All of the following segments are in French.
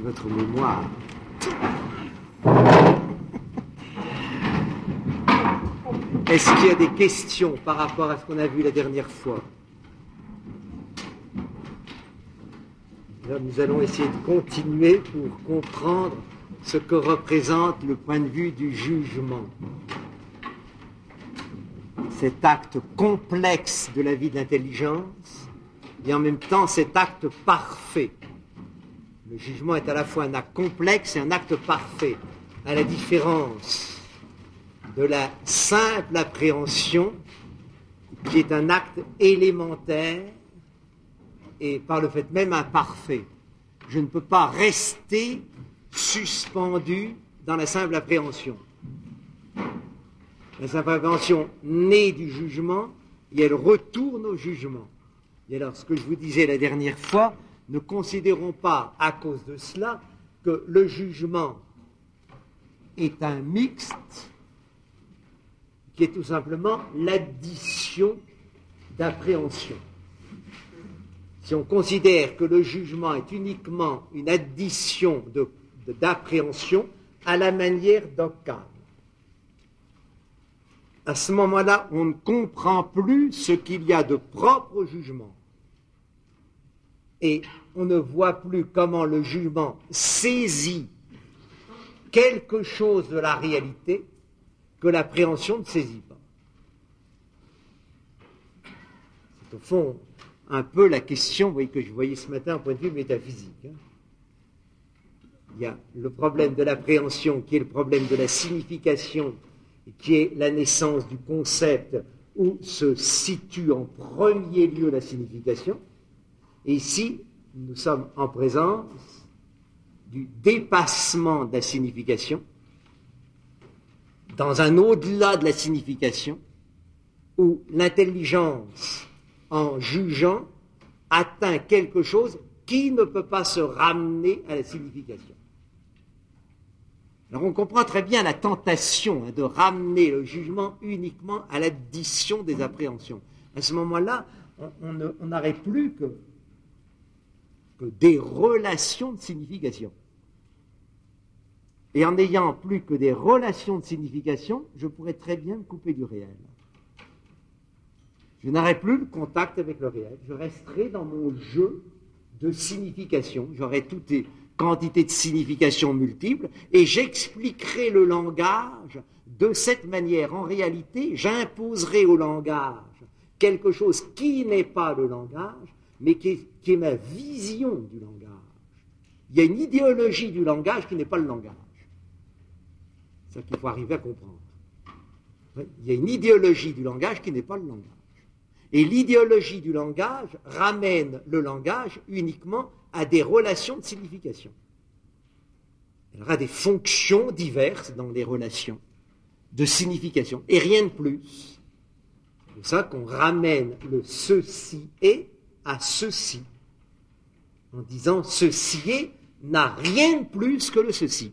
votre mémoire. Est-ce qu'il y a des questions par rapport à ce qu'on a vu la dernière fois? Là, nous allons essayer de continuer pour comprendre ce que représente le point de vue du jugement. Cet acte complexe de la vie de l'intelligence et en même temps cet acte parfait. Le jugement est à la fois un acte complexe et un acte parfait, à la différence de la simple appréhension qui est un acte élémentaire et par le fait même imparfait. Je ne peux pas rester suspendu dans la simple appréhension. La simple appréhension naît du jugement et elle retourne au jugement. Et alors, ce que je vous disais la dernière fois, ne considérons pas à cause de cela que le jugement est un mixte qui est tout simplement l'addition d'appréhension. Si on considère que le jugement est uniquement une addition d'appréhension à la manière d'Occam, à ce moment-là, on ne comprend plus ce qu'il y a de propre au jugement. Et on ne voit plus comment le jugement saisit quelque chose de la réalité que l'appréhension ne saisit pas. C'est au fond un peu la question, vous voyez, que je voyais ce matin au point de vue métaphysique. Il y a le problème de l'appréhension qui est le problème de la signification, qui est la naissance du concept où se situe en premier lieu la signification. Et ici, nous sommes en présence du dépassement de la signification dans un au-delà de la signification où l'intelligence, en jugeant, atteint quelque chose qui ne peut pas se ramener à la signification. Alors on comprend très bien la tentation de ramener le jugement uniquement à l'addition des appréhensions. À ce moment-là, on n'aurait plus que des relations de signification. Et en n'ayant plus que des relations de signification, je pourrais très bien me couper du réel. Je n'aurai plus le contact avec le réel. Je resterai dans mon jeu de signification. J'aurai toutes les quantités de signification multiples et j'expliquerai le langage de cette manière. En réalité, j'imposerai au langage quelque chose qui n'est pas le langage, mais qui est ma vision du langage. Il y a une idéologie du langage qui n'est pas le langage. C'est ça qu'il faut arriver à comprendre. Il y a une idéologie du langage qui n'est pas le langage. Et l'idéologie du langage ramène le langage uniquement à des relations de signification. Il y aura des fonctions diverses dans les relations de signification, et rien de plus. C'est pour ça qu'on ramène le ceci est à ceci, en disant ceci est n'a rien de plus que le ceci.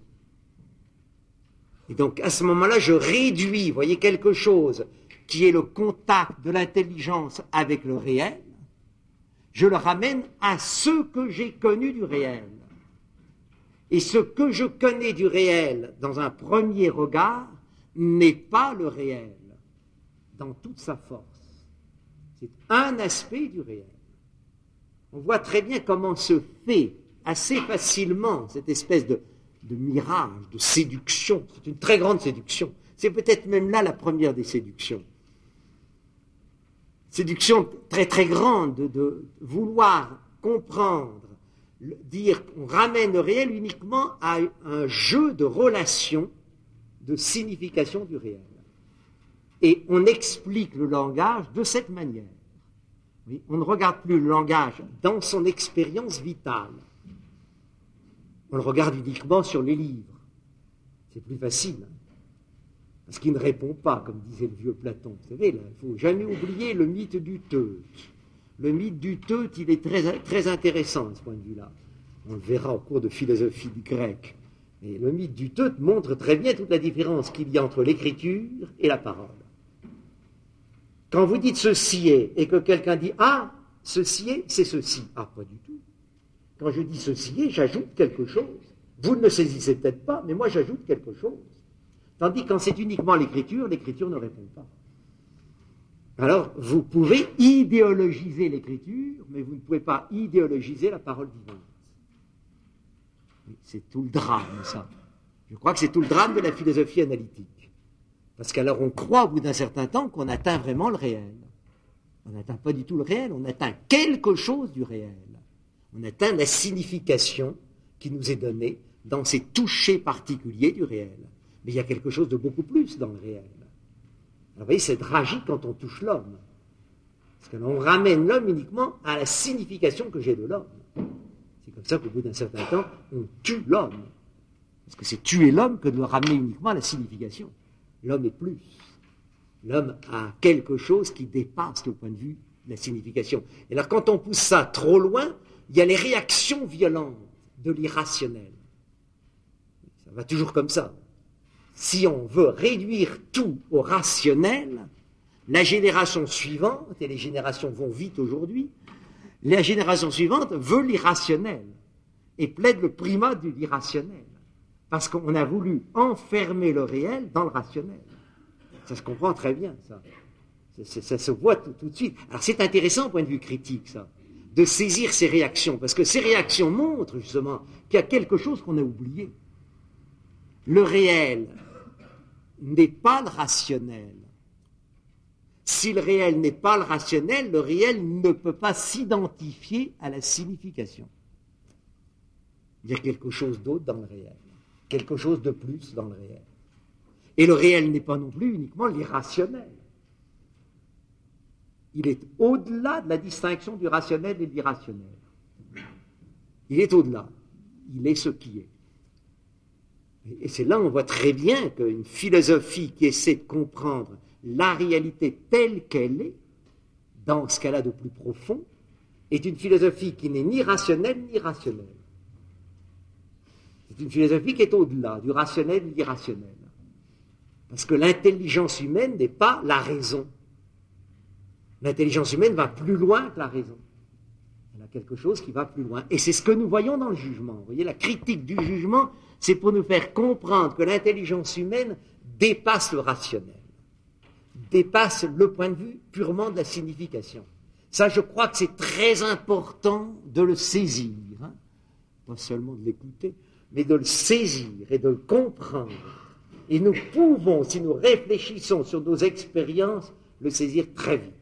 Et donc à ce moment-là, je réduis, vous voyez, quelque chose qui est le contact de l'intelligence avec le réel, je le ramène à ce que j'ai connu du réel. Et ce que je connais du réel dans un premier regard n'est pas le réel dans toute sa force. C'est un aspect du réel. On voit très bien comment se fait assez facilement cette espèce de mirage, de séduction. C'est une très grande séduction. C'est peut-être même là la première des séductions. Séduction très très grande de vouloir comprendre, dire qu'on ramène le réel uniquement à un jeu de relations, de signification du réel. Et on explique le langage de cette manière. Oui, on ne regarde plus le langage dans son expérience vitale. On le regarde uniquement sur les livres. C'est plus facile. Parce qu'il ne répond pas, comme disait le vieux Platon. Vous savez, il ne faut jamais oublier le mythe du Teute. Le mythe du Teute, il est très, très intéressant à ce point de vue-là. On le verra au cours de philosophie grecque. Et le mythe du Teute montre très bien toute la différence qu'il y a entre l'écriture et la parole. Quand vous dites ceci est, et que quelqu'un dit « Ah, ceci est, c'est ceci ». Ah, pas du tout. Quand je dis ceci, j'ajoute quelque chose. Vous ne le saisissez peut-être pas, mais moi j'ajoute quelque chose. Tandis que quand c'est uniquement l'écriture ne répond pas. Alors, vous pouvez idéologiser l'écriture, mais vous ne pouvez pas idéologiser la parole vivante. C'est tout le drame, ça. Je crois que c'est tout le drame de la philosophie analytique. Parce qu'alors on croit au bout d'un certain temps qu'on atteint vraiment le réel. On n'atteint pas du tout le réel, on atteint quelque chose du réel. On atteint la signification qui nous est donnée dans ces touchés particuliers du réel. Mais il y a quelque chose de beaucoup plus dans le réel. Alors, vous voyez, c'est tragique quand on touche l'homme. Parce que l'on ramène l'homme uniquement à la signification que j'ai de l'homme. C'est comme ça qu'au bout d'un certain temps, on tue l'homme. Parce que c'est tuer l'homme que de le ramener uniquement à la signification. L'homme est plus. L'homme a quelque chose qui dépasse le point de vue de la signification. Et alors, quand on pousse ça trop loin, il y a les réactions violentes de l'irrationnel. Ça va toujours comme ça. Si on veut réduire tout au rationnel, la génération suivante, et les générations vont vite aujourd'hui, la génération suivante veut l'irrationnel et plaide le primat de l'irrationnel. Parce qu'on a voulu enfermer le réel dans le rationnel. Ça se comprend très bien, ça. Ça se voit tout de suite. Alors c'est intéressant au point de vue critique, ça, de saisir ces réactions, parce que ces réactions montrent justement qu'il y a quelque chose qu'on a oublié. Le réel n'est pas le rationnel. Si le réel n'est pas le rationnel, le réel ne peut pas s'identifier à la signification. Il y a quelque chose d'autre dans le réel, quelque chose de plus dans le réel. Et le réel n'est pas non plus uniquement l'irrationnel. Il est au-delà de la distinction du rationnel et de l'irrationnel. Il est au-delà. Il est ce qui est. Et c'est là où on voit très bien qu'une philosophie qui essaie de comprendre la réalité telle qu'elle est, dans ce qu'elle a de plus profond, est une philosophie qui n'est ni rationnelle ni rationnelle. C'est une philosophie qui est au-delà du rationnel et de l'irrationnel. Parce que l'intelligence humaine n'est pas la raison. L'intelligence humaine va plus loin que la raison. Elle a quelque chose qui va plus loin. Et c'est ce que nous voyons dans le jugement. Vous voyez, la critique du jugement, c'est pour nous faire comprendre que l'intelligence humaine dépasse le rationnel, dépasse le point de vue purement de la signification. Ça, je crois que c'est très important de le saisir, hein. Pas seulement de l'écouter, mais de le saisir et de le comprendre. Et nous pouvons, si nous réfléchissons sur nos expériences, le saisir très vite.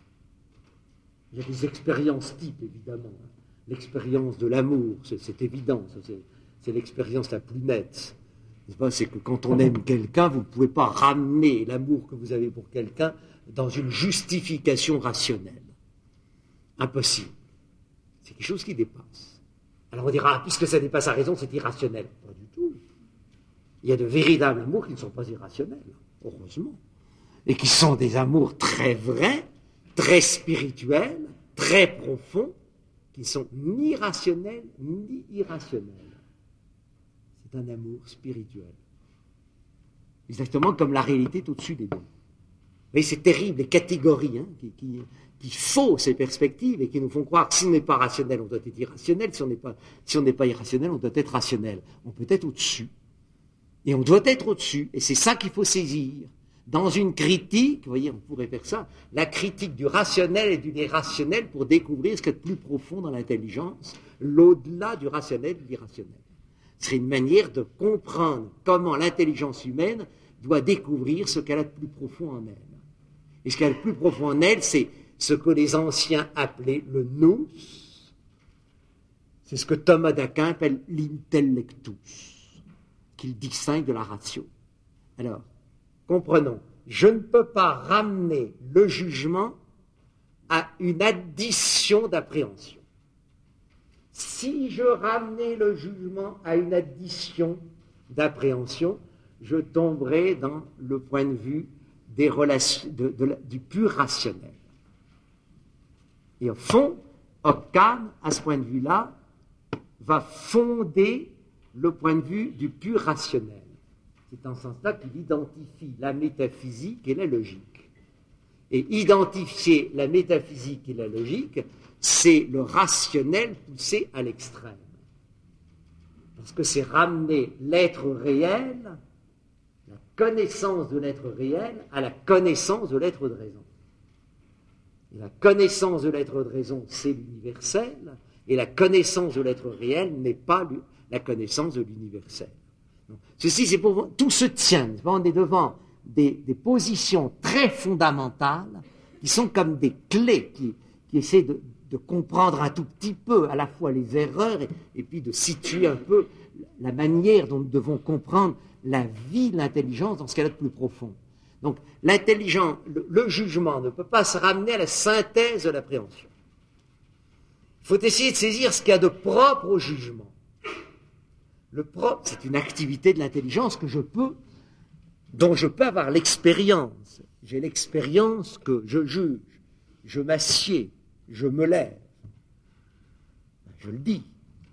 Il y a des expériences types, évidemment. L'expérience de l'amour, c'est évident, c'est l'expérience la plus nette. C'est que quand on aime quelqu'un, vous ne pouvez pas ramener l'amour que vous avez pour quelqu'un dans une justification rationnelle. Impossible. C'est quelque chose qui dépasse. Alors on dira, puisque ça dépasse la raison, c'est irrationnel. Pas du tout. Il y a de véritables amours qui ne sont pas irrationnels, heureusement. Et qui sont des amours très vrais, très spirituels, très profonds, qui sont ni rationnels ni irrationnels. C'est un amour spirituel. Exactement comme la réalité est au-dessus des deux. Mais c'est terrible, les catégories qui faussent ces perspectives et qui nous font croire que si on n'est pas rationnel, on doit être irrationnel. Si on n'est pas irrationnel, on doit être rationnel. On peut être au-dessus. Et on doit être au-dessus. Et c'est ça qu'il faut saisir. Dans une critique, vous voyez, on pourrait faire ça, la critique du rationnel et du irrationnel pour découvrir ce qu'il y a de plus profond dans l'intelligence, l'au-delà du rationnel et de l'irrationnel. Ce serait une manière de comprendre comment l'intelligence humaine doit découvrir ce qu'elle a de plus profond en elle. Et ce qu'elle a de plus profond en elle, c'est ce que les anciens appelaient le nous. C'est ce que Thomas d'Aquin appelle l'intellectus, qu'il distingue de la ratio. Alors, comprenons, je ne peux pas ramener le jugement à une addition d'appréhension. Si je ramenais le jugement à une addition d'appréhension, je tomberais dans le point de vue des relations, du pur rationnel. Et au fond, Occam, à ce point de vue-là, va fonder le point de vue du pur rationnel. C'est en ce sens-là qu'il identifie la métaphysique et la logique. Et identifier la métaphysique et la logique, c'est le rationnel poussé à l'extrême. Parce que c'est ramener l'être réel, la connaissance de l'être réel, à la connaissance de l'être de raison. Et la connaissance de l'être de raison, c'est l'universel, et la connaissance de l'être réel n'est pas la connaissance de l'universel. Ceci, c'est pour tout se tient. On est devant des positions très fondamentales qui sont comme des clés qui essaient de comprendre un tout petit peu à la fois les erreurs et puis de situer un peu la manière dont nous devons comprendre la vie de l'intelligence dans ce qu'elle a de plus profond. Donc l'intelligence, le jugement ne peut pas se ramener à la synthèse de l'appréhension. Il faut essayer de saisir ce qu'il y a de propre au jugement. Le propre, c'est une activité de l'intelligence dont je peux avoir l'expérience. J'ai l'expérience que je juge, je m'assieds, je me lève. Je le dis.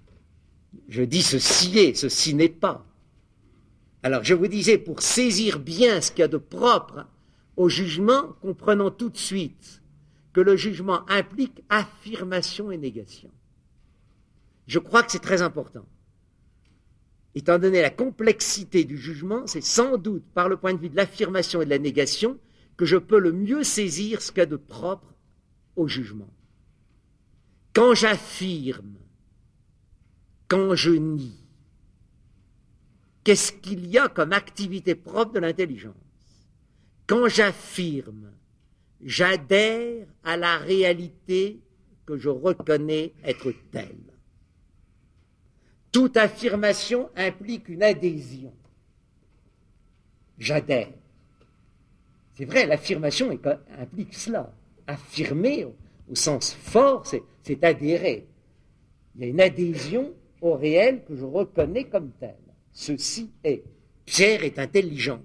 Je dis ceci est, ceci n'est pas. Alors je vous disais, pour saisir bien ce qu'il y a de propre au jugement, comprenons tout de suite que le jugement implique affirmation et négation. Je crois que c'est très important. Étant donné la complexité du jugement, c'est sans doute par le point de vue de l'affirmation et de la négation que je peux le mieux saisir ce qu'il y a de propre au jugement. Quand j'affirme, quand je nie, qu'est-ce qu'il y a comme activité propre de l'intelligence? Quand j'affirme, j'adhère à la réalité que je reconnais être telle. Toute affirmation implique une adhésion. J'adhère. C'est vrai, l'affirmation implique cela. Affirmer, au sens fort, c'est adhérer. Il y a une adhésion au réel que je reconnais comme tel. Ceci est. Pierre est intelligent.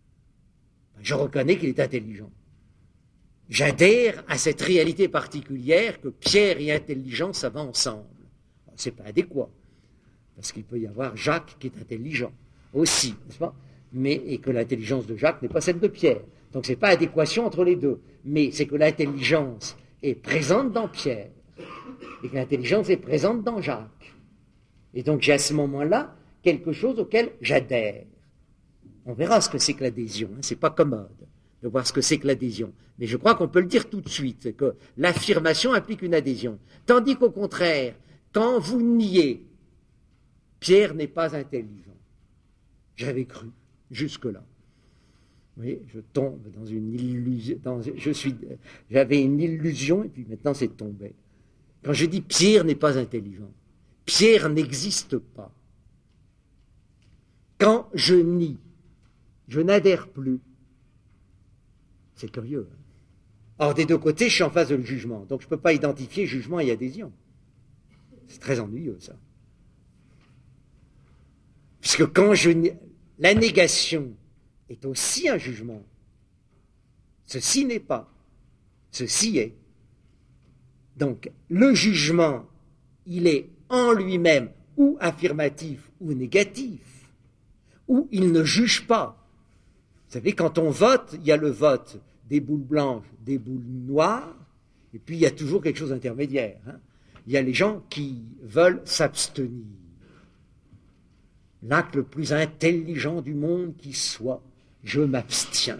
Je reconnais qu'il est intelligent. J'adhère à cette réalité particulière que Pierre et intelligence ça va ensemble. C'est pas adéquat. Parce qu'il peut y avoir Jacques qui est intelligent aussi, n'est-ce pas? Et que l'intelligence de Jacques n'est pas celle de Pierre. Donc c'est pas adéquation entre les deux. Mais c'est que l'intelligence est présente dans Pierre et que l'intelligence est présente dans Jacques. Et donc j'ai à ce moment-là quelque chose auquel j'adhère. On verra ce que c'est que l'adhésion. C'est pas commode de voir ce que c'est que l'adhésion. Mais je crois qu'on peut le dire tout de suite, que l'affirmation implique une adhésion. Tandis qu'au contraire, quand vous niez, Pierre n'est pas intelligent. J'avais cru jusque-là. Vous voyez, je tombe dans une illusion. J'avais une illusion et puis maintenant c'est tombé. Quand je dis Pierre n'est pas intelligent, Pierre n'existe pas. Quand je nie, je n'adhère plus. C'est curieux. Hein? Or, des deux côtés, je suis en face de le jugement. Donc, je ne peux pas identifier jugement et adhésion. C'est très ennuyeux, ça. Puisque quand la négation est aussi un jugement. Ceci n'est pas. Ceci est. Donc, le jugement, il est en lui-même ou affirmatif ou négatif, ou il ne juge pas. Vous savez, quand on vote, il y a le vote des boules blanches, des boules noires, et puis il y a toujours quelque chose d'intermédiaire. Hein. Il y a les gens qui veulent s'abstenir. L'acte le plus intelligent du monde qui soit, je m'abstiens.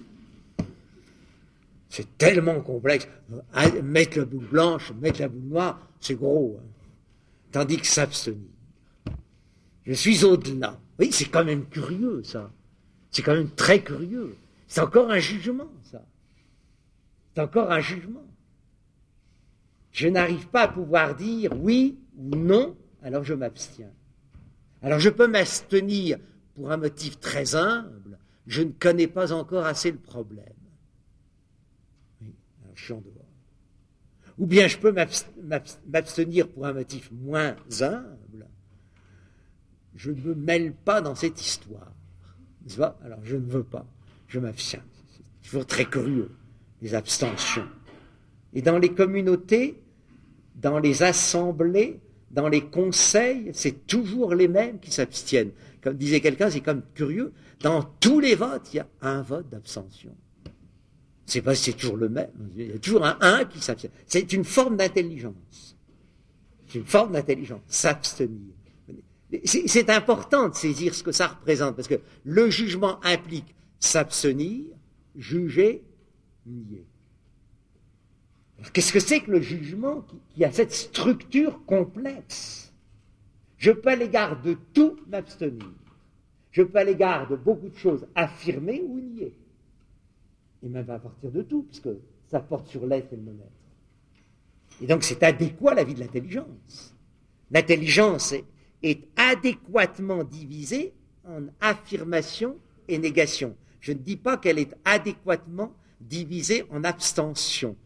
C'est tellement complexe. Mettre la boule blanche, mettre la boule noire, c'est gros. Hein. Tandis que s'abstenir. Je suis au-delà. Oui, c'est quand même curieux, ça. C'est quand même très curieux. C'est encore un jugement, ça. C'est encore un jugement. Je n'arrive pas à pouvoir dire oui ou non, alors je m'abstiens. Alors je peux m'abstenir pour un motif très humble, je ne connais pas encore assez le problème. Oui, alors je suis en dehors. Ou bien je peux m'abstenir pour un motif moins humble, je ne me mêle pas dans cette histoire. N'est-ce pas? Alors je ne veux pas, je m'abstiens. C'est toujours très curieux, les abstentions. Et dans les communautés, dans les assemblées, dans les conseils, c'est toujours les mêmes qui s'abstiennent. Comme disait quelqu'un, c'est comme curieux, dans tous les votes, il y a un vote d'abstention. C'est pas, c'est toujours le même. Il y a toujours un 1 qui s'abstient. C'est une forme d'intelligence. C'est une forme d'intelligence. S'abstenir. C'est important de saisir ce que ça représente, parce que le jugement implique s'abstenir, juger, nier. Alors, qu'est-ce que c'est que le jugement qui a cette structure complexe? Je peux à l'égard de tout m'abstenir. Je peux à l'égard de beaucoup de choses affirmer ou nier. Et même à partir de tout, puisque ça porte sur l'être et le non-être. Et donc c'est adéquat à la vie de l'intelligence. L'intelligence est adéquatement divisée en affirmation et négation. Je ne dis pas qu'elle est adéquatement divisée en abstention.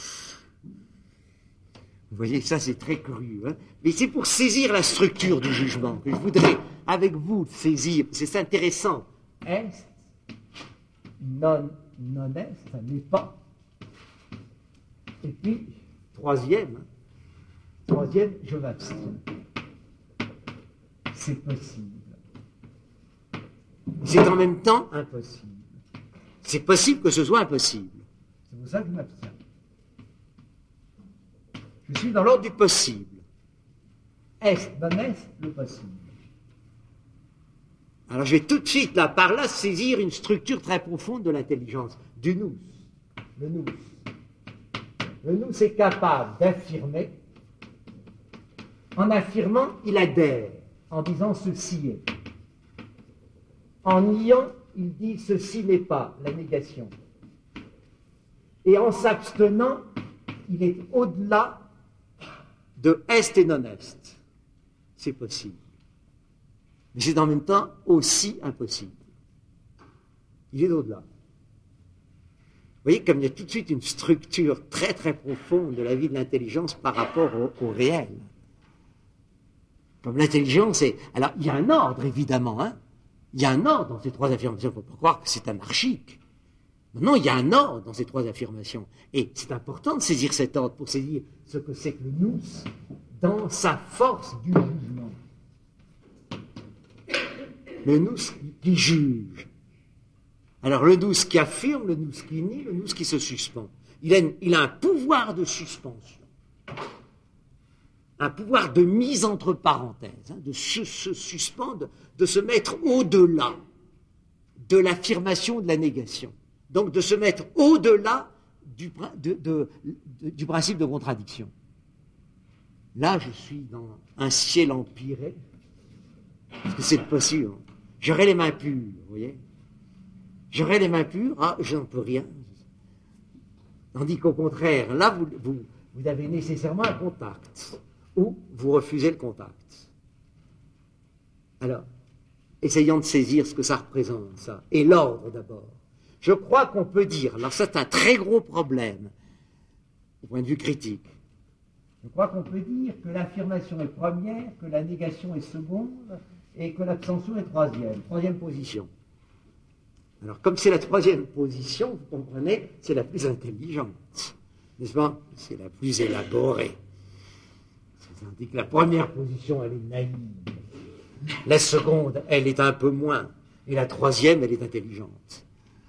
Vous voyez, ça c'est très curieux. Hein, mais c'est pour saisir la structure du jugement que je voudrais, avec vous, saisir. C'est intéressant. Est, non est, ça n'est pas. Et puis, troisième, je m'abstiens. C'est possible. C'est en même temps impossible. C'est possible que ce soit impossible. C'est pour ça que je m'abstiens. Je suis dans l'ordre du possible. Est, non est, le possible. Alors je vais tout de suite, là, par là, saisir une structure très profonde de l'intelligence, du nous. Le nous. Le nous est capable d'affirmer. En affirmant, il adhère, en disant ceci est. En niant, il dit ceci n'est pas, la négation. Et en s'abstenant, il est au-delà de est et non-est. C'est possible. Mais c'est en même temps aussi impossible. Il est au-delà. Vous voyez comme il y a tout de suite une structure très très profonde de la vie de l'intelligence par rapport au réel. Comme l'intelligence est... Alors, il y a un ordre, évidemment. Hein. Il y a un ordre dans ces trois affirmations. Il ne faut pas croire que c'est anarchique. Non, il y a un ordre dans ces trois affirmations. Et c'est important de saisir cet ordre pour saisir ce que c'est que le nous dans sa force du jugement. Le nous qui juge. Alors le nous qui affirme, le nous qui nie, le nous qui se suspend. Il a un pouvoir de suspension. Un pouvoir de mise entre parenthèses, hein, de se suspendre, de se mettre au-delà de l'affirmation de la négation. Donc de se mettre au-delà du principe de contradiction. Là, je suis dans un ciel empyré, parce que c'est possible. J'aurai les mains pures, vous voyez. J'aurai les mains pures, je n'en peux rien. Tandis qu'au contraire, là, vous avez nécessairement un contact, ou vous refusez le contact. Alors, essayons de saisir ce que ça représente, ça. Et l'ordre, d'abord. Je crois qu'on peut dire, alors c'est un très gros problème, au point de vue critique, je crois qu'on peut dire que l'affirmation est première, que la négation est seconde, et que l'abstention est troisième position. Alors, comme c'est la troisième position, vous comprenez, c'est la plus intelligente, n'est-ce pas? C'est la plus élaborée. Ça veut dire que la première position, elle est naïve. La seconde, elle est un peu moins. Et la troisième, elle est intelligente.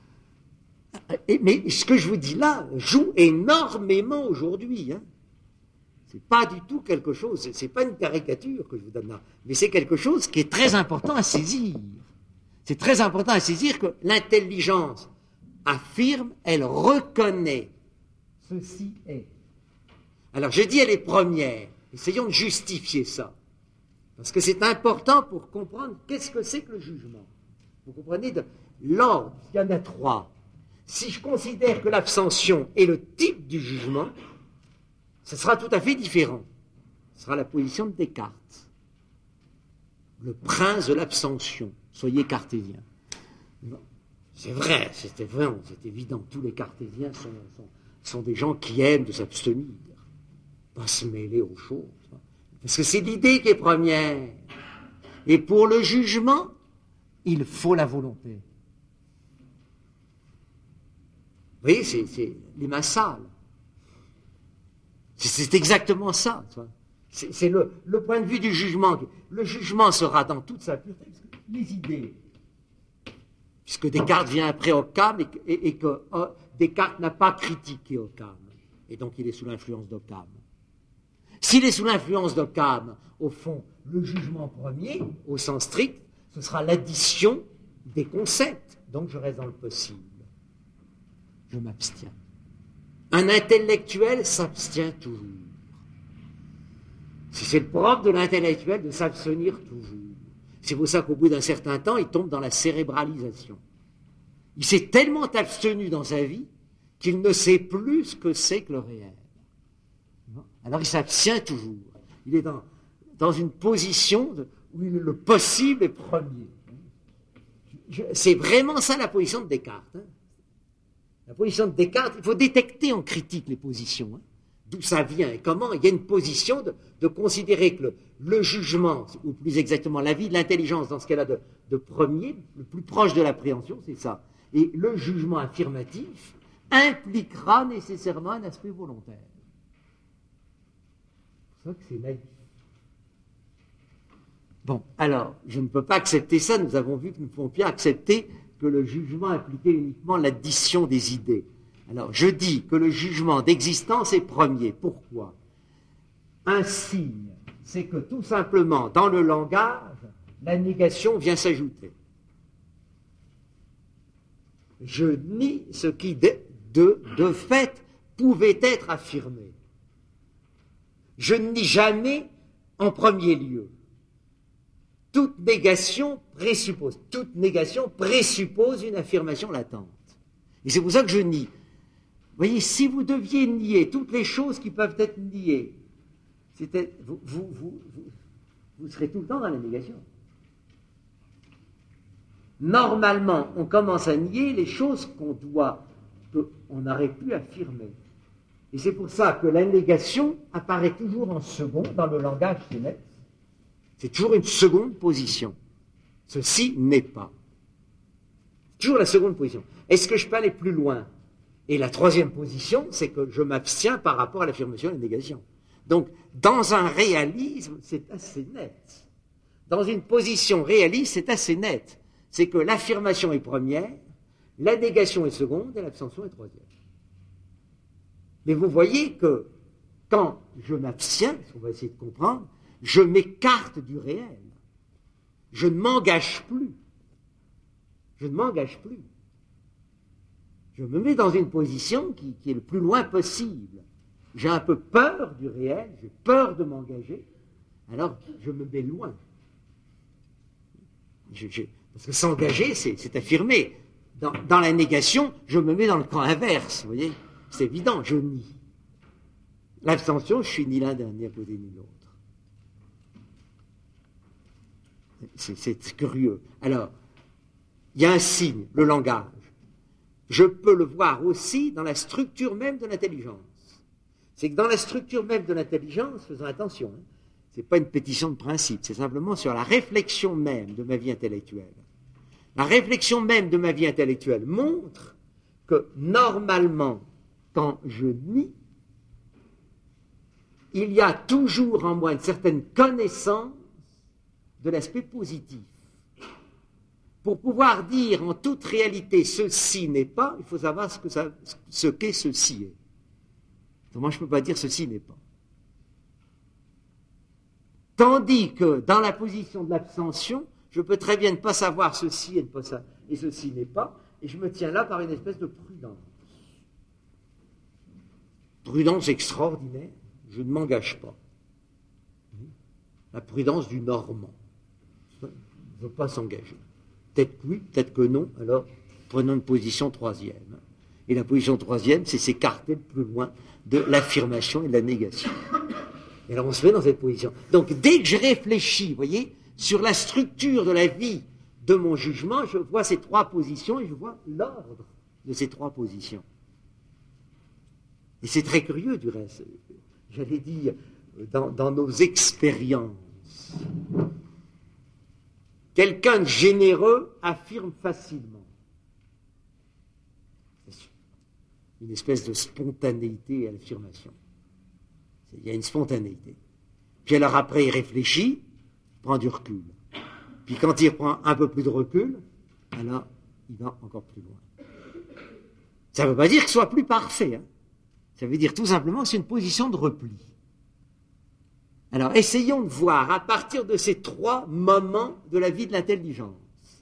Mais ce que je vous dis là joue énormément aujourd'hui. Hein. C'est pas du tout quelque chose, c'est pas une caricature que je vous donne là, mais c'est quelque chose qui est très important à saisir. C'est très important à saisir que l'intelligence affirme, elle reconnaît. Ceci est. Alors je dis elle est première. Essayons de justifier ça. Parce que c'est important pour comprendre qu'est-ce que c'est que le jugement. Vous comprenez de l'ordre, il y en a trois. Si je considère que l'abstention est le type du jugement, ce sera tout à fait différent. Ce sera la position de Descartes. Le prince de l'abstention. Soyez cartésien. C'est vrai, c'est évident. Tous les cartésiens sont des gens qui aiment de s'abstenir. Pas se mêler aux choses. Parce que c'est l'idée qui est première. Et pour le jugement, il faut la volonté. Vous voyez, c'est les mains sales. C'est exactement ça. C'est le point de vue du jugement. Le jugement sera dans toute sa pureté. Les idées. Puisque Descartes vient après Occam et que Descartes n'a pas critiqué Occam, et donc il est sous l'influence d'Occam. S'il est sous l'influence d'Occam, au fond, le jugement premier, au sens strict, ce sera l'addition des concepts. Donc je reste dans le possible. Je m'abstiens. Un intellectuel s'abstient toujours. C'est le propre de l'intellectuel de s'abstenir toujours. C'est pour ça qu'au bout d'un certain temps, il tombe dans la cérébralisation. Il s'est tellement abstenu dans sa vie qu'il ne sait plus ce que c'est que le réel. Alors il s'abstient toujours. Il est dans une position où le possible est premier. C'est vraiment ça la position de Descartes. La position de Descartes, il faut détecter en critique les positions. D'où ça vient et comment. Il y a une position de considérer que le jugement, ou plus exactement la vie de l'intelligence dans ce qu'elle a de premier, le plus proche de l'appréhension, c'est ça. Et le jugement affirmatif impliquera nécessairement un aspect volontaire. C'est pour ça que c'est naïf. Bon, alors, je ne peux pas accepter ça. Nous avons vu que nous ne pouvons pas accepter que le jugement impliquait uniquement l'addition des idées. Alors, je dis que le jugement d'existence est premier. Pourquoi? Un signe, c'est que tout simplement, dans le langage, la négation vient s'ajouter. Je nie ce qui, de fait, pouvait être affirmé. Je ne nie jamais en premier lieu. Toute négation présuppose une affirmation latente. Et c'est pour ça que je nie. Vous voyez, si vous deviez nier toutes les choses qui peuvent être niées, vous serez tout le temps dans la négation. Normalement, on commence à nier les choses qu'on aurait pu affirmer. Et c'est pour ça que la négation apparaît toujours en second dans le langage sénète. C'est toujours une seconde position. Ceci n'est pas. C'est toujours la seconde position. Est-ce que je peux aller plus loin? Et la troisième position, c'est que je m'abstiens par rapport à l'affirmation et à la négation. Donc, dans un réalisme, c'est assez net. Dans une position réaliste, c'est assez net. C'est que l'affirmation est première, la négation est seconde et l'abstention est troisième. Mais vous voyez que quand je m'abstiens, on va essayer de comprendre, je m'écarte du réel. Je ne m'engage plus. Je ne m'engage plus. Je me mets dans une position qui est le plus loin possible. J'ai un peu peur du réel, j'ai peur de m'engager, alors je me mets loin. Parce que s'engager, c'est affirmer. Dans la négation, je me mets dans le camp inverse, vous voyez. C'est évident, je nie. L'abstention, je suis ni l'un ni à côté ni l'autre. C'est curieux. Alors, il y a un signe, le langage. Je peux le voir aussi dans la structure même de l'intelligence. C'est que dans la structure même de l'intelligence, faisons attention, ce n'est pas une pétition de principe, c'est simplement sur la réflexion même de ma vie intellectuelle. La réflexion même de ma vie intellectuelle montre que normalement, quand je nie, il y a toujours en moi une certaine connaissance de l'aspect positif. Pour pouvoir dire en toute réalité ceci n'est pas, il faut savoir ce qu'est ceci est. Moi, je ne peux pas dire ceci n'est pas. Tandis que dans la position de l'abstention, je peux très bien ne pas savoir ceci et ceci n'est pas, et je me tiens là par une espèce de prudence. Prudence extraordinaire, je ne m'engage pas. La prudence du normand. Il ne veut pas s'engager. Peut-être que oui, peut-être que non, alors prenons une position troisième. Et la position troisième, c'est s'écarter le plus loin de l'affirmation et de la négation. Et alors on se met dans cette position. Donc dès que je réfléchis, vous voyez, sur la structure de la vie de mon jugement, je vois ces trois positions et je vois l'ordre de ces trois positions. Et c'est très curieux du reste. J'allais dire, dans nos expériences, quelqu'un de généreux affirme facilement. Une espèce de spontanéité à l'affirmation. Il y a une spontanéité. Puis alors après, il réfléchit, il prend du recul. Puis quand il prend un peu plus de recul, alors il va encore plus loin. Ça ne veut pas dire que ce soit plus parfait. Hein. Ça veut dire tout simplement que c'est une position de repli. Alors, essayons de voir à partir de ces trois moments de la vie de l'intelligence,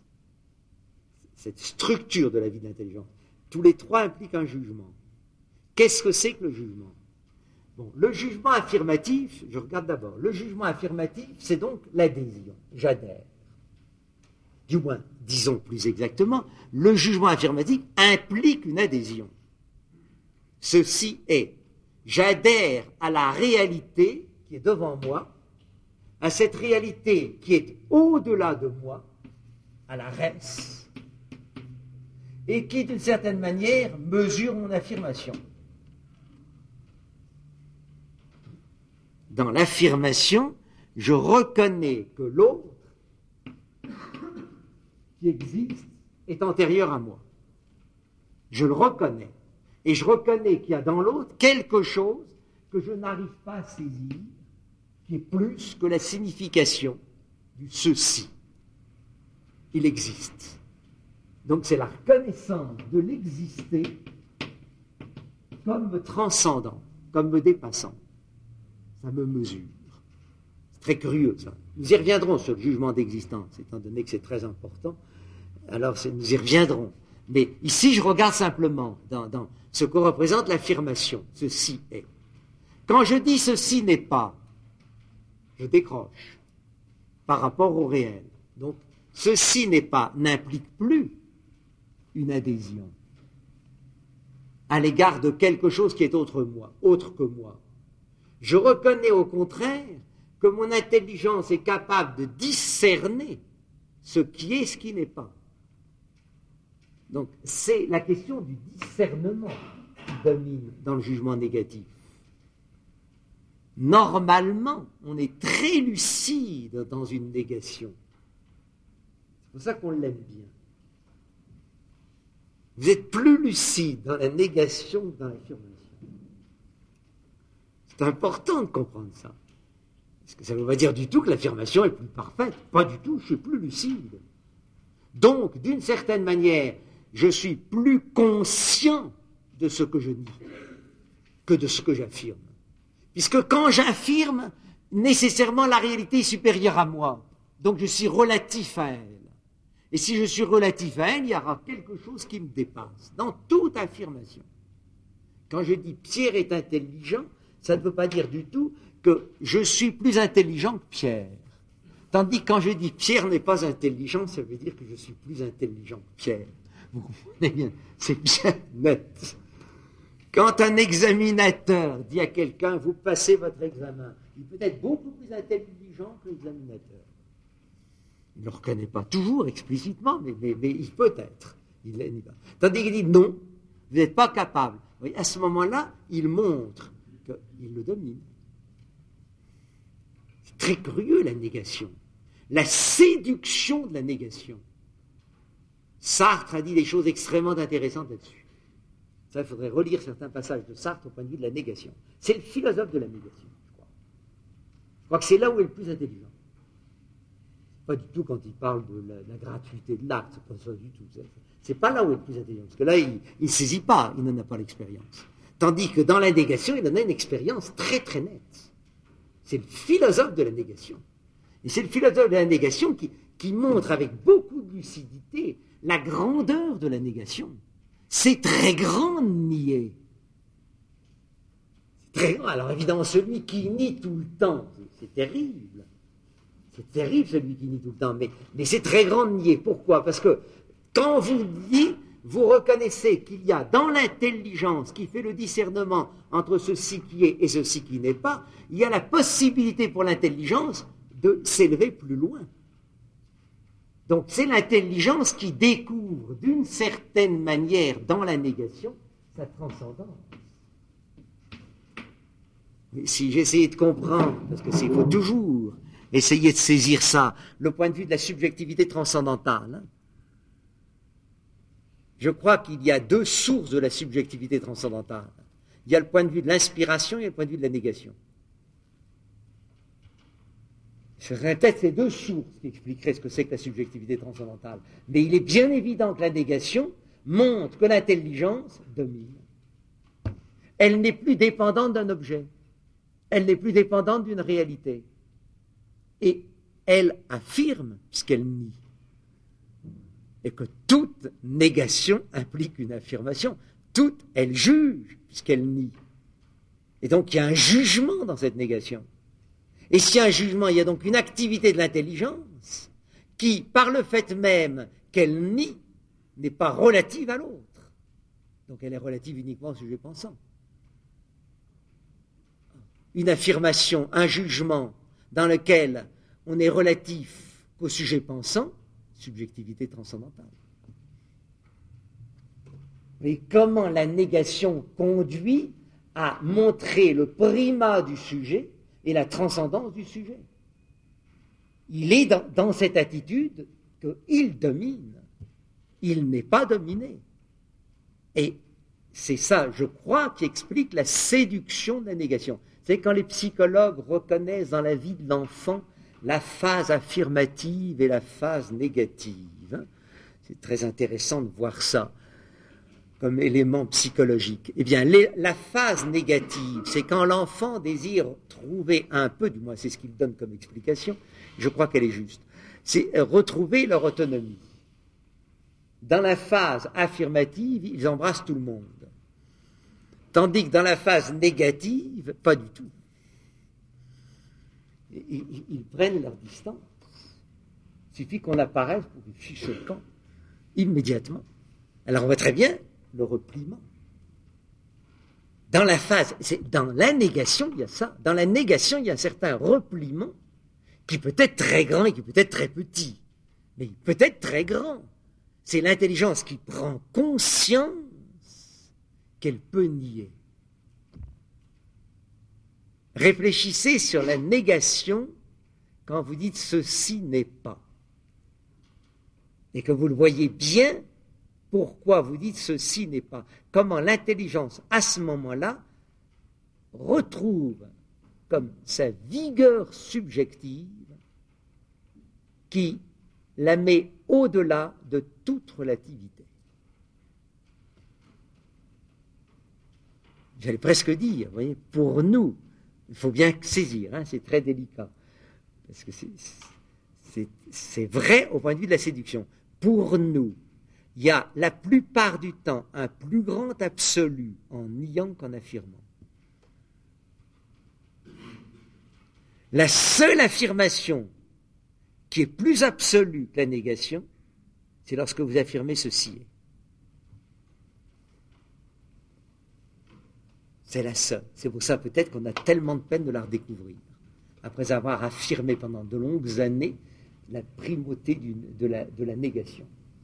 cette structure de la vie de l'intelligence, tous les trois impliquent un jugement. Qu'est-ce que c'est que le jugement? Bon, le jugement affirmatif, je regarde d'abord, le jugement affirmatif, c'est donc l'adhésion, j'adhère. Du moins, disons plus exactement, le jugement affirmatif implique une adhésion. Ceci est, j'adhère à la réalité qui est devant moi, à cette réalité qui est au-delà de moi, à la res, et qui, d'une certaine manière, mesure mon affirmation. Dans l'affirmation, je reconnais que l'autre qui existe est antérieur à moi. Je le reconnais. Et je reconnais qu'il y a dans l'autre quelque chose que je n'arrive pas à saisir, qui est plus que la signification du ceci. Il existe. Donc c'est la reconnaissance de l'exister comme me transcendant, comme me dépassant. Ça me mesure. C'est très curieux, ça. Nous y reviendrons sur le jugement d'existence, étant donné que c'est très important. Alors, nous y reviendrons. Mais ici, je regarde simplement dans ce que représente l'affirmation. Ceci est. Quand je dis ceci n'est pas, je décroche par rapport au réel. Donc, ceci n'est pas n'implique plus une adhésion à l'égard de quelque chose qui est autre que moi. Je reconnais au contraire que mon intelligence est capable de discerner ce qui est, ce qui n'est pas. Donc, c'est la question du discernement qui domine dans le jugement négatif. Normalement, on est très lucide dans une négation. C'est pour ça qu'on l'aime bien. Vous êtes plus lucide dans la négation que dans l'affirmation. C'est important de comprendre ça. Parce que ça ne veut pas dire du tout que l'affirmation est plus parfaite. Pas du tout, je suis plus lucide. Donc, d'une certaine manière, je suis plus conscient de ce que je nie que de ce que j'affirme. Puisque quand j'affirme, nécessairement la réalité est supérieure à moi. Donc je suis relatif à elle. Et si je suis relatif à elle, il y aura quelque chose qui me dépasse. Dans toute affirmation. Quand je dis Pierre est intelligent, ça ne veut pas dire du tout que je suis plus intelligent que Pierre. Tandis que quand je dis Pierre n'est pas intelligent, ça veut dire que je suis plus intelligent que Pierre. Vous comprenez bien? C'est bien net. Quand un examinateur dit à quelqu'un, vous passez votre examen, il peut être beaucoup plus intelligent que l'examinateur. Il ne le reconnaît pas toujours explicitement, mais il peut être. Tandis qu'il dit non, vous n'êtes pas capable. Oui, à ce moment-là, il montre qu'il le domine. C'est très curieux la négation. La séduction de la négation. Sartre a dit des choses extrêmement intéressantes là-dessus. Ça, il faudrait relire certains passages de Sartre au point de vue de la négation. C'est le philosophe de la négation, je crois. Je crois que c'est là où il est le plus intelligent. Pas du tout quand il parle de la gratuité de l'acte, c'est pas ça du tout. C'est pas là où il est le plus intelligent, parce que là, il ne saisit pas, il n'en a pas l'expérience. Tandis que dans la négation, il en a une expérience très très nette. C'est le philosophe de la négation. Et c'est le philosophe de la négation qui montre avec beaucoup de lucidité la grandeur de la négation. C'est très grand de nier. C'est très grand. Alors évidemment, celui qui nie tout le temps, c'est terrible. C'est terrible celui qui nie tout le temps, mais c'est très grand de nier. Pourquoi? Parce que quand vous niez, vous reconnaissez qu'il y a dans l'intelligence qui fait le discernement entre ceci qui est et ceci qui n'est pas, il y a la possibilité pour l'intelligence de s'élever plus loin. Donc c'est l'intelligence qui découvre d'une certaine manière dans la négation sa transcendance. Si j'essayais de comprendre, parce que il faut toujours essayer de saisir ça, le point de vue de la subjectivité transcendantale, hein, je crois qu'il y a deux sources de la subjectivité transcendantale. Il y a le point de vue de l'inspiration et le point de vue de la négation. Ce serait peut-être ces deux sources qui expliqueraient ce que c'est que la subjectivité transcendantale. Mais il est bien évident que la négation montre que l'intelligence domine. Elle n'est plus dépendante d'un objet. Elle n'est plus dépendante d'une réalité. Et elle affirme ce qu'elle nie. Et que toute négation implique une affirmation. Toute, elle juge puisqu'elle nie. Et donc il y a un jugement dans cette négation. Et s'il y a un jugement, il y a donc une activité de l'intelligence qui, par le fait même qu'elle nie, n'est pas relative à l'autre. Donc elle est relative uniquement au sujet pensant. Une affirmation, un jugement dans lequel on est relatif qu'au sujet pensant, subjectivité transcendantale. Mais comment la négation conduit à montrer le primat du sujet et la transcendance du sujet? Il est dans cette attitude qu'il domine. Il n'est pas dominé. Et c'est ça, je crois, qui explique la séduction de la négation. C'est quand les psychologues reconnaissent dans la vie de l'enfant la phase affirmative et la phase négative. C'est très intéressant de voir ça comme élément psychologique. Eh bien, la phase négative, c'est quand l'enfant désire trouver un peu, du moins c'est ce qu'il donne comme explication, je crois qu'elle est juste, c'est retrouver leur autonomie. Dans la phase affirmative, ils embrassent tout le monde. Tandis que dans la phase négative, pas du tout. Ils prennent leur distance. Il suffit qu'on apparaisse pour qu'ils fichent le camp, immédiatement. Alors on voit très bien le repliement. Dans la phase, dans la négation, il y a ça. Dans la négation, il y a un certain repliement qui peut être très grand et qui peut être très petit. Mais il peut être très grand. C'est l'intelligence qui prend conscience qu'elle peut nier. Réfléchissez sur la négation quand vous dites ceci n'est pas. Et que vous le voyez bien, pourquoi vous dites ceci n'est pas. Comment l'intelligence, à ce moment-là, retrouve comme sa vigueur subjective qui la met au-delà de toute relativité. J'allais presque dire, vous voyez, pour nous, il faut bien saisir, hein, c'est très délicat, parce que c'est vrai au point de vue de la séduction. Pour nous, il y a la plupart du temps un plus grand absolu en niant qu'en affirmant. La seule affirmation qui est plus absolue que la négation, c'est lorsque vous affirmez ceci est. C'est la seule. C'est pour ça peut-être qu'on a tellement de peine de la redécouvrir, après avoir affirmé pendant de longues années la primauté de la négation.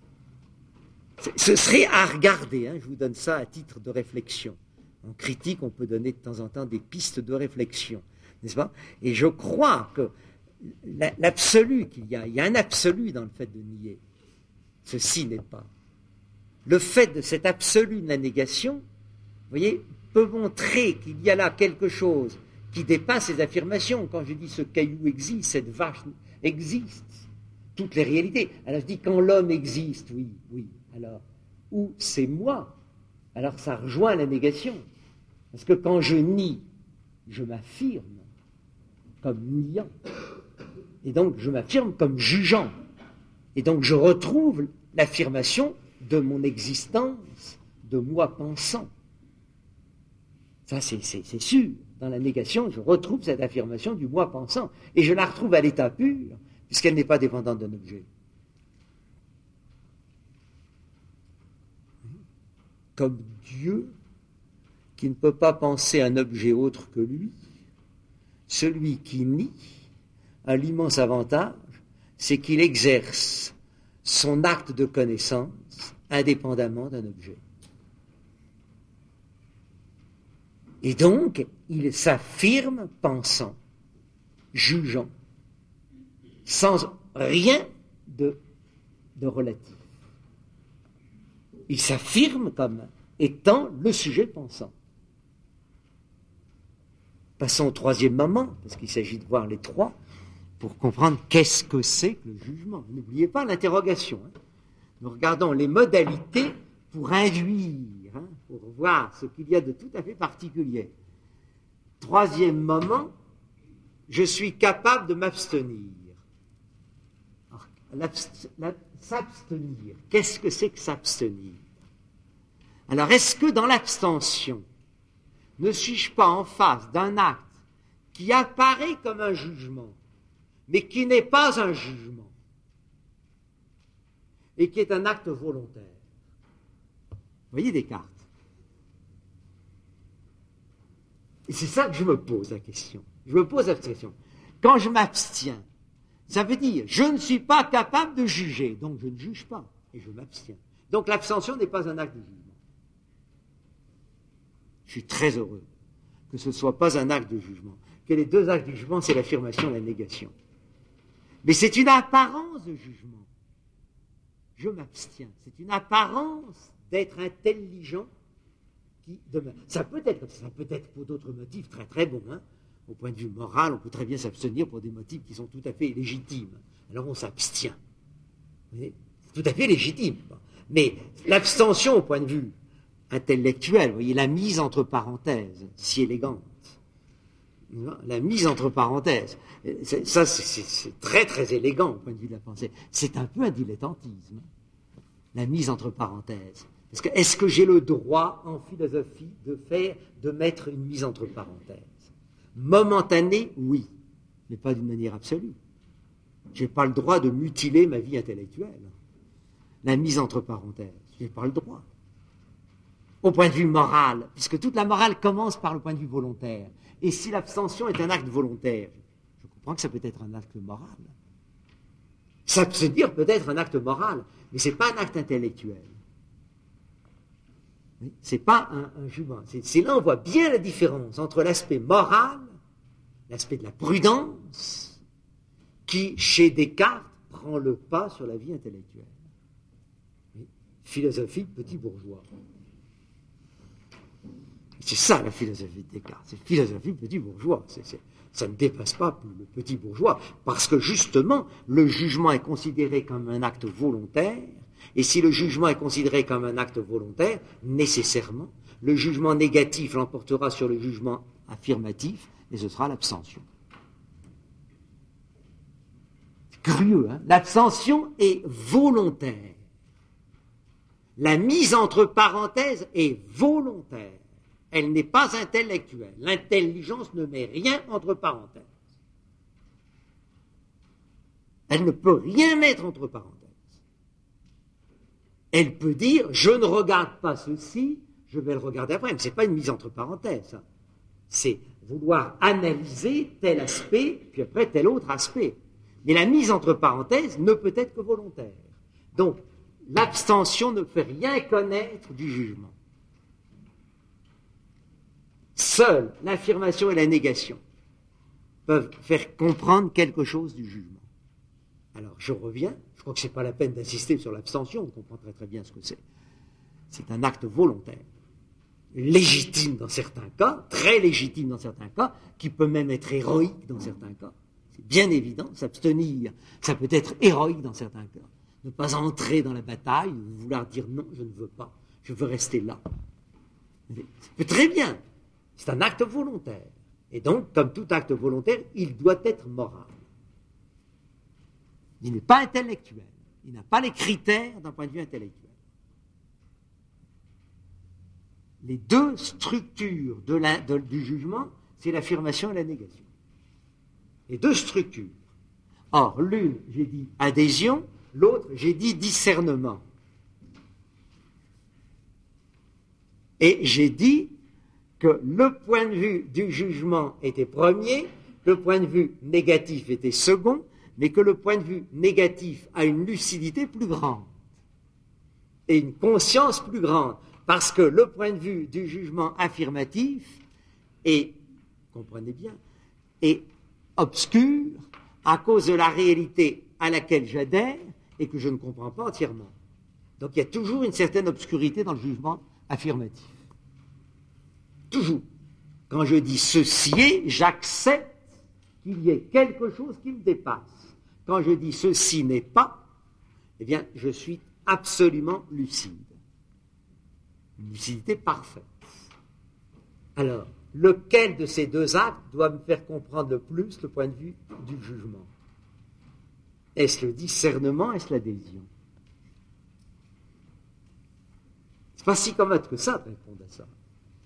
Ce serait à regarder, hein, je vous donne ça à titre de réflexion. En critique, on peut donner de temps en temps des pistes de réflexion, n'est-ce pas? Et je crois que l'absolu qu'il y a un absolu dans le fait de nier. Ceci n'est pas. Le fait de cet absolu de la négation, vous voyez, peut montrer qu'il y a là quelque chose qui dépasse les affirmations. Quand je dis ce caillou existe, cette vache existe, toutes les réalités. Alors je dis quand l'homme existe, oui. Alors, où c'est moi? Alors ça rejoint la négation. Parce que quand je nie, je m'affirme comme niant. Et donc je m'affirme comme jugeant. Et donc je retrouve l'affirmation de mon existence, de moi pensant. Ça c'est sûr. Dans la négation, je retrouve cette affirmation du moi pensant. Et je la retrouve à l'état pur, puisqu'elle n'est pas dépendante d'un objet. Comme Dieu, qui ne peut pas penser un objet autre que lui, celui qui nie a l'immense avantage, c'est qu'il exerce son acte de connaissance indépendamment d'un objet. Et donc, il s'affirme pensant, jugeant, sans rien de relatif. Il s'affirme comme étant le sujet pensant. Passons au troisième moment, parce qu'il s'agit de voir les trois, pour comprendre qu'est-ce que c'est que le jugement. N'oubliez pas l'interrogation. Hein. Nous regardons les modalités pour induire, pour voir ce qu'il y a de tout à fait particulier. Troisième moment, je suis capable de m'abstenir. S'abstenir, qu'est-ce que c'est que s'abstenir? Alors, est-ce que dans l'abstention, ne suis-je pas en face d'un acte qui apparaît comme un jugement, mais qui n'est pas un jugement, et qui est un acte volontaire? Vous voyez Descartes? Et c'est ça que je me pose la question. Je me pose la question. Quand je m'abstiens, ça veut dire je ne suis pas capable de juger, donc je ne juge pas, et je m'abstiens. Donc l'abstention n'est pas un acte de jugement. Je suis très heureux que ce ne soit pas un acte de jugement. Que les deux actes de jugement, c'est l'affirmation et la négation. Mais c'est une apparence de jugement. Je m'abstiens. C'est une apparence d'être intelligent qui demeure. Ça peut être pour d'autres motifs très très bons. Au point de vue moral, on peut très bien s'abstenir pour des motifs qui sont tout à fait légitimes. Alors on s'abstient. C'est tout à fait légitime. Mais l'abstention au point de vue intellectuel, vous voyez, la mise entre parenthèses, si élégante. La mise entre parenthèses, ça c'est très très élégant au point de vue de la pensée. C'est un peu un dilettantisme, la mise entre parenthèses. Parce que est-ce que j'ai le droit en philosophie de mettre une mise entre parenthèses? Momentanée, oui, mais pas d'une manière absolue. Je n'ai pas le droit de mutiler ma vie intellectuelle. La mise entre parenthèses, je n'ai pas le droit. Au point de vue moral, puisque toute la morale commence par le point de vue volontaire. Et si l'abstention est un acte volontaire, je comprends que ça peut être un acte moral. S'abstenir peut être un acte moral, mais ce n'est pas un acte intellectuel. Ce n'est pas un jugement. C'est là on voit bien la différence entre l'aspect moral, l'aspect de la prudence, qui, chez Descartes, prend le pas sur la vie intellectuelle. Philosophie de petit bourgeois. C'est ça la philosophie de Descartes, c'est philosophie de petit bourgeois. Ça ne dépasse pas le petit bourgeois, parce que justement, le jugement est considéré comme un acte volontaire, et si le jugement est considéré comme un acte volontaire, nécessairement, le jugement négatif l'emportera sur le jugement affirmatif, et ce sera l'abstention. C'est curieux, hein? L'abstention est volontaire. La mise entre parenthèses est volontaire. Elle n'est pas intellectuelle. L'intelligence ne met rien entre parenthèses. Elle ne peut rien mettre entre parenthèses. Elle peut dire, je ne regarde pas ceci, je vais le regarder après. Mais ce n'est pas une mise entre parenthèses. Ça. C'est vouloir analyser tel aspect, puis après tel autre aspect. Mais la mise entre parenthèses ne peut être que volontaire. Donc, l'abstention ne fait rien connaître du jugement. Seules l'affirmation et la négation peuvent faire comprendre quelque chose du jugement. Alors, je reviens, je crois que ce n'est pas la peine d'insister sur l'abstention, on comprend très très bien ce que c'est. C'est un acte volontaire, légitime dans certains cas, très légitime dans certains cas, qui peut même être héroïque dans certains cas. C'est bien évident, s'abstenir, ça peut être héroïque dans certains cas. Ne pas entrer dans la bataille, vouloir dire non, je ne veux pas, je veux rester là. Ça peut très bien. C'est un acte volontaire. Et donc, comme tout acte volontaire, il doit être moral. Il n'est pas intellectuel. Il n'a pas les critères d'un point de vue intellectuel. Les deux structures du jugement, c'est l'affirmation et la négation. Les deux structures. Or, l'une, j'ai dit adhésion, l'autre, j'ai dit discernement. Et j'ai dit que le point de vue du jugement était premier, le point de vue négatif était second, mais que le point de vue négatif a une lucidité plus grande et une conscience plus grande, parce que le point de vue du jugement affirmatif est, comprenez bien, est obscur à cause de la réalité à laquelle j'adhère et que je ne comprends pas entièrement. Donc il y a toujours une certaine obscurité dans le jugement affirmatif. Toujours. Quand je dis ceci est, j'accepte qu'il y ait quelque chose qui me dépasse. Quand je dis ceci n'est pas, eh bien, je suis absolument lucide. Une lucidité parfaite. Alors, lequel de ces deux actes doit me faire comprendre le plus le point de vue du jugement? Est-ce le discernement, est-ce l'adhésion? C'est pas si commode que ça de répondre à ça.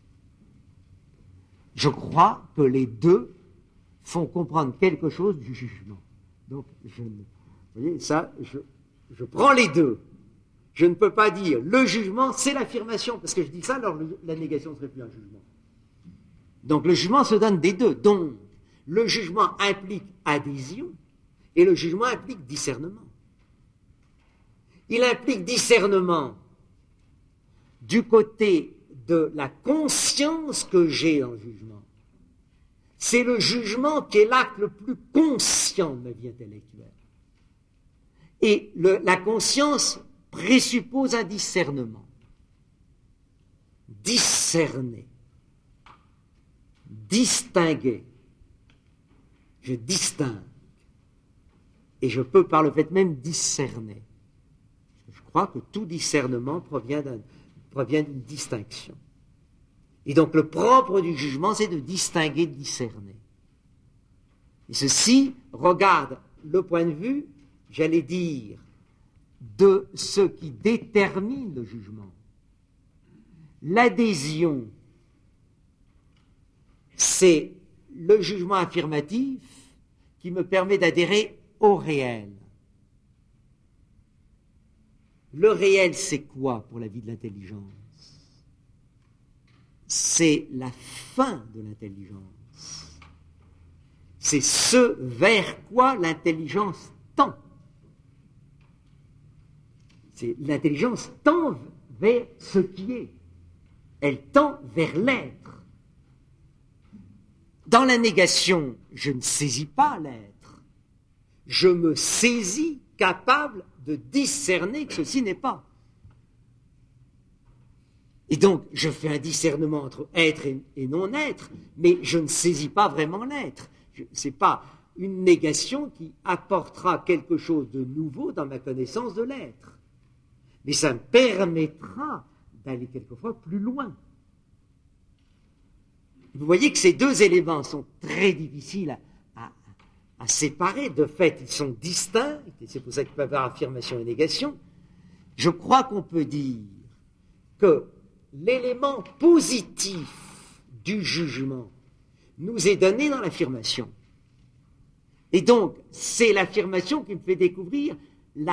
Je crois que les deux font comprendre quelque chose du jugement. Donc, vous voyez, ça, je prends les deux. Je ne peux pas dire le jugement, c'est l'affirmation, parce que je dis ça, alors la négation ne serait plus un jugement. Donc, le jugement se donne des deux. Donc, le jugement implique adhésion et le jugement implique discernement. Il implique discernement du côté de la conscience que j'ai en jugement. C'est le jugement qui est l'acte le plus conscient de ma vie intellectuelle. Et la conscience présuppose un discernement. Discerner. Distinguer. Je distingue. Et je peux par le fait même discerner. Je crois que tout discernement provient d'une distinction. Et donc le propre du jugement, c'est de distinguer, de discerner. Et ceci regarde le point de vue, j'allais dire, de ce qui détermine le jugement. L'adhésion, c'est le jugement affirmatif qui me permet d'adhérer au réel. Le réel, c'est quoi pour la vie de l'intelligence? C'est la fin de l'intelligence. C'est ce vers quoi l'intelligence tend. L'intelligence tend vers ce qui est. Elle tend vers l'être. Dans la négation, je ne saisis pas l'être. Je me saisis capable de discerner que ceci n'est pas. Et donc, je fais un discernement entre être et non-être, mais je ne saisis pas vraiment l'être. Ce n'est pas une négation qui apportera quelque chose de nouveau dans ma connaissance de l'être. Mais ça me permettra d'aller quelquefois plus loin. Vous voyez que ces deux éléments sont très difficiles à séparer. De fait, ils sont distincts, et c'est pour ça qu'il peut y avoir affirmation et négation. Je crois qu'on peut dire que l'élément positif du jugement nous est donné dans l'affirmation. Et donc, c'est l'affirmation qui me fait découvrir